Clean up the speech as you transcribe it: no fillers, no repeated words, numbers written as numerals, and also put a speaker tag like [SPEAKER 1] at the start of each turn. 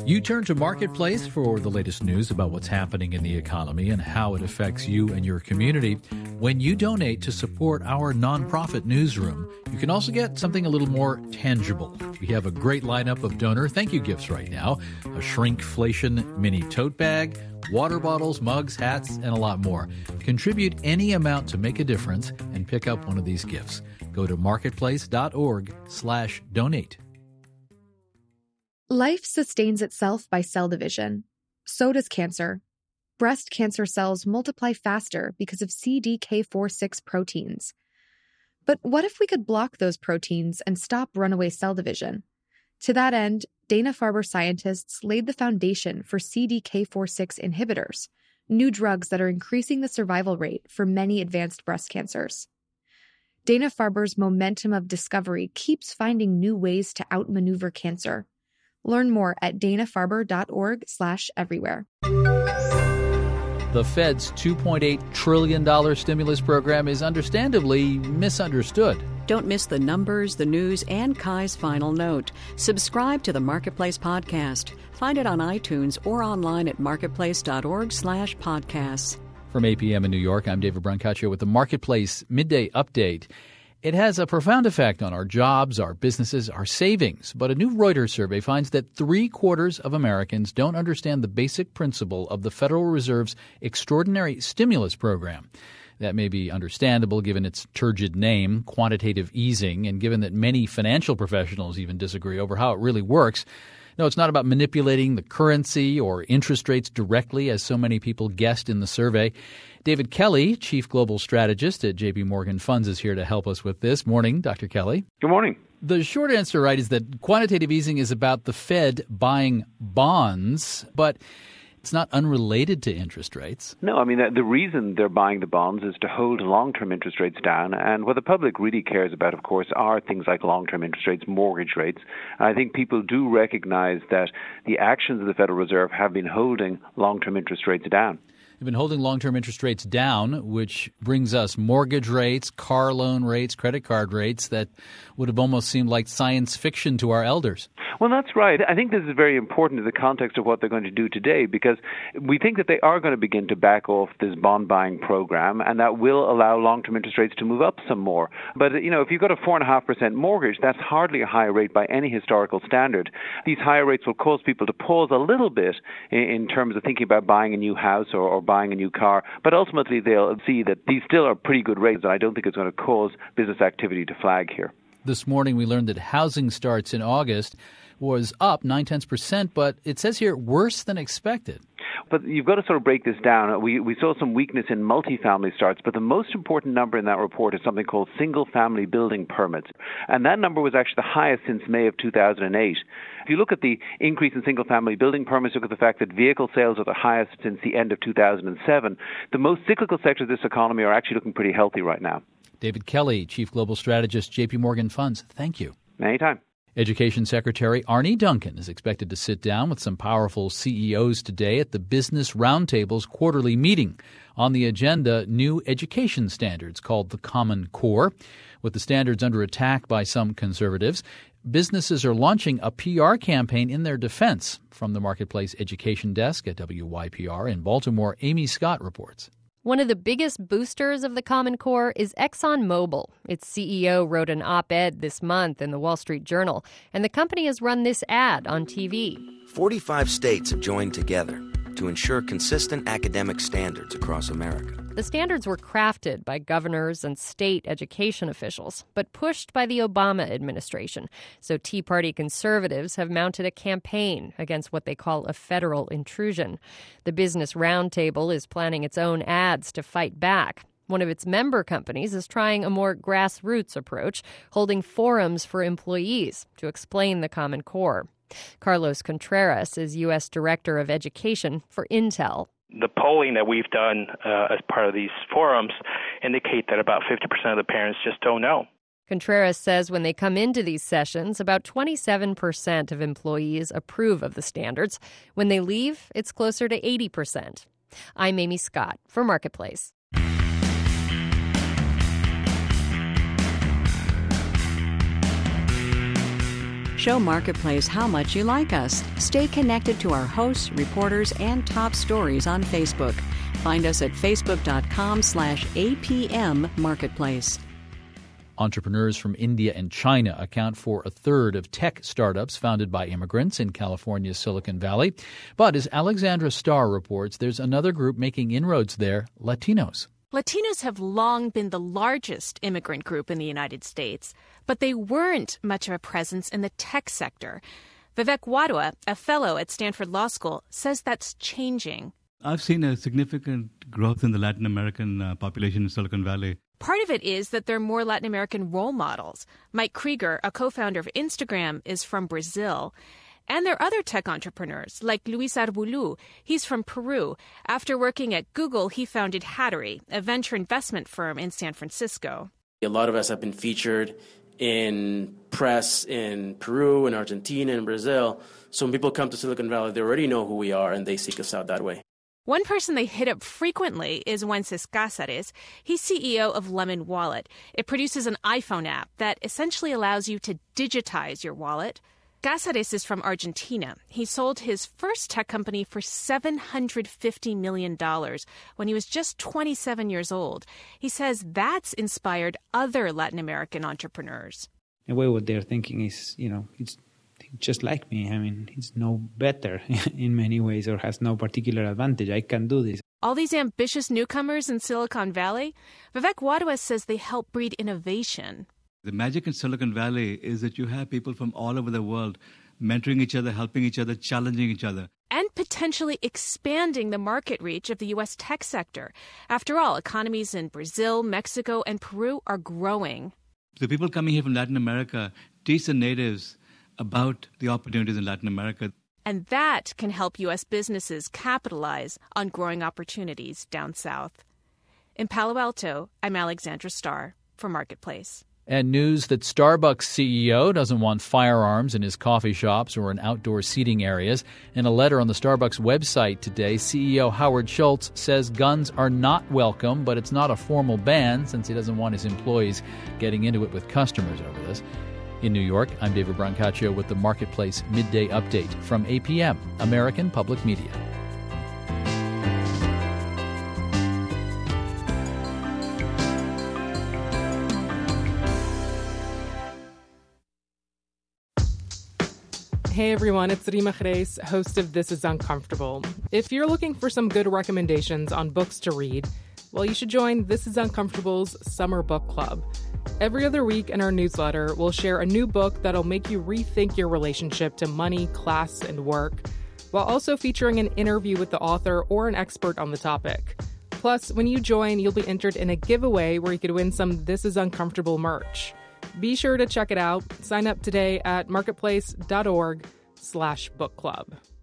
[SPEAKER 1] You turn to Marketplace for the latest news about what's happening in the economy and how it affects you and your community. When you donate to support our nonprofit newsroom, you can also get something a little more tangible. We have a great lineup of donor thank you gifts right now. A shrinkflation mini tote bag, water bottles, mugs, hats, and a lot more. Contribute any amount to make a difference and pick up one of these gifts. Go to marketplace.org/donate.
[SPEAKER 2] Life sustains itself by cell division. So does cancer. Breast cancer cells multiply faster because of CDK4/6 proteins. But what if we could block those proteins and stop runaway cell division? To that end, Dana-Farber scientists laid the foundation for CDK4/6 inhibitors, new drugs that are increasing the survival rate for many advanced breast cancers. Dana-Farber's momentum of discovery keeps finding new ways to outmaneuver cancer. Learn more at danafarber.org/everywhere.
[SPEAKER 1] The Fed's $2.8 trillion stimulus program is understandably misunderstood.
[SPEAKER 3] Don't miss the numbers, the news, and Kai's final note. Subscribe to the Marketplace podcast. Find it on iTunes or online at marketplace.org/podcasts.
[SPEAKER 1] From 8 p.m. in New York, I'm David Brancaccio with the Marketplace Midday Update. It has a profound effect on our jobs, our businesses, our savings. But a new Reuters survey finds that 3/4 of Americans don't understand the basic principle of the Federal Reserve's extraordinary stimulus program. That may be understandable given its turgid name, quantitative easing, and given that many financial professionals even disagree over how it really works. No, it's not about manipulating the currency or interest rates directly, as so many people guessed in the survey. David Kelly, Chief Global Strategist at J.P. Morgan Funds, is here to help us with this. Morning, Dr. Kelly.
[SPEAKER 4] Good morning.
[SPEAKER 1] The short answer, right, is that quantitative easing is about the Fed buying bonds, but it's not unrelated to interest rates.
[SPEAKER 4] No, I mean, the reason they're buying the bonds is to hold long-term interest rates down. And what the public really cares about, of course, are things like long-term interest rates, mortgage rates. I think people do recognize that the actions of the Federal Reserve have been holding long-term interest rates down.
[SPEAKER 1] They've been holding long-term interest rates down, which brings us mortgage rates, car loan rates, credit card rates that would have almost seemed like science fiction to our elders.
[SPEAKER 4] Well, that's right. I think this is very important in the context of what they're going to do today, because we think that they are going to begin to back off this bond buying program, and that will allow long-term interest rates to move up some more. But, if you've got a 4.5% mortgage, that's hardly a high rate by any historical standard. These higher rates will cause people to pause a little bit in terms of thinking about buying a new house or buying a new car, but ultimately they'll see that these still are pretty good rates, and I don't think it's going to cause business activity to flag here.
[SPEAKER 1] This morning we learned that housing starts in August was up 0.9%, but it says here worse than expected.
[SPEAKER 4] But you've got to sort of break this down. We saw some weakness in multifamily starts, but the most important number in that report is something called single-family building permits. And that number was actually the highest since May of 2008. If you look at the increase in single-family building permits, look at the fact that vehicle sales are the highest since the end of 2007. The most cyclical sectors of this economy are actually looking pretty healthy right now.
[SPEAKER 1] David Kelly, Chief Global Strategist, J.P. Morgan Funds. Thank you.
[SPEAKER 4] Anytime.
[SPEAKER 1] Education Secretary Arne Duncan is expected to sit down with some powerful CEOs today at the Business Roundtable's quarterly meeting. On the agenda, new education standards called the Common Core. With the standards under attack by some conservatives, businesses are launching a PR campaign in their defense. From the Marketplace Education Desk at WYPR in Baltimore, Amy Scott reports.
[SPEAKER 5] One of the biggest boosters of the Common Core is ExxonMobil. Its CEO wrote an op-ed this month in the Wall Street Journal, and the company has run this ad on TV.
[SPEAKER 6] 45 states have joined together to ensure consistent academic standards across America.
[SPEAKER 5] The standards were crafted by governors and state education officials, but pushed by the Obama administration. So Tea Party conservatives have mounted a campaign against what they call a federal intrusion. The Business Roundtable is planning its own ads to fight back. One of its member companies is trying a more grassroots approach, holding forums for employees to explain the Common Core. Carlos Contreras is U.S. Director of Education for Intel.
[SPEAKER 7] The polling that we've done as part of these forums indicate that about 50% of the parents just don't know.
[SPEAKER 5] Contreras says when they come into these sessions, about 27% of employees approve of the standards. When they leave, it's closer to 80%. I'm Amy Scott for Marketplace.
[SPEAKER 3] Show Marketplace how much you like us. Stay connected to our hosts, reporters, and top stories on Facebook. Find us at facebook.com/APM Marketplace.
[SPEAKER 1] Entrepreneurs from India and China account for a third of tech startups founded by immigrants in California's Silicon Valley. But as Alexandra Starr reports, there's another group making inroads there, Latinos.
[SPEAKER 8] Latinos have long been the largest immigrant group in the United States, but they weren't much of a presence in the tech sector. Vivek Wadhwa, a fellow at Stanford Law School, says that's changing.
[SPEAKER 9] I've seen a significant growth in the Latin American population in Silicon Valley.
[SPEAKER 8] Part of it is that there are more Latin American role models. Mike Krieger, a co-founder of Instagram, is from Brazil. And there are other tech entrepreneurs, like Luis Arbulu. He's from Peru. After working at Google, he founded Hattery, a venture investment firm in San Francisco.
[SPEAKER 10] A lot of us have been featured in press in Peru and Argentina and Brazil. So when people come to Silicon Valley, they already know who we are and they seek us out that way.
[SPEAKER 8] One person they hit up frequently is Wences Cáceres. He's CEO of Lemon Wallet. It produces an iPhone app that essentially allows you to digitize your wallet. Cáceres is from Argentina. He sold his first tech company for $750 million when he was just 27 years old. He says that's inspired other Latin American entrepreneurs.
[SPEAKER 11] In a way, what they're thinking is, it's just like me. I mean, he's no better in many ways or has no particular advantage. I can do this.
[SPEAKER 8] All these ambitious newcomers in Silicon Valley, Vivek Wadhwa says they help breed innovation.
[SPEAKER 9] The magic in Silicon Valley is that you have people from all over the world mentoring each other, helping each other, challenging each other.
[SPEAKER 8] And potentially expanding the market reach of the U.S. tech sector. After all, economies in Brazil, Mexico, and Peru are growing.
[SPEAKER 9] The people coming here from Latin America teach the natives about the opportunities in Latin America.
[SPEAKER 8] And that can help U.S. businesses capitalize on growing opportunities down south. In Palo Alto, I'm Alexandra Starr for Marketplace.
[SPEAKER 1] And news that Starbucks CEO doesn't want firearms in his coffee shops or in outdoor seating areas. In a letter on the Starbucks website today, CEO Howard Schultz says guns are not welcome, but it's not a formal ban since he doesn't want his employees getting into it with customers over this. In New York, I'm David Brancaccio with the Marketplace Midday Update from APM, American Public Media.
[SPEAKER 12] Hey everyone, it's Rima Reis, host of This Is Uncomfortable. If you're looking for some good recommendations on books to read, well, you should join This Is Uncomfortable's Summer Book Club. Every other week in our newsletter, we'll share a new book that'll make you rethink your relationship to money, class, and work, while also featuring an interview with the author or an expert on the topic. Plus, when you join, you'll be entered in a giveaway where you could win some This Is Uncomfortable merch. Be sure to check it out. Sign up today at marketplace.org/book club.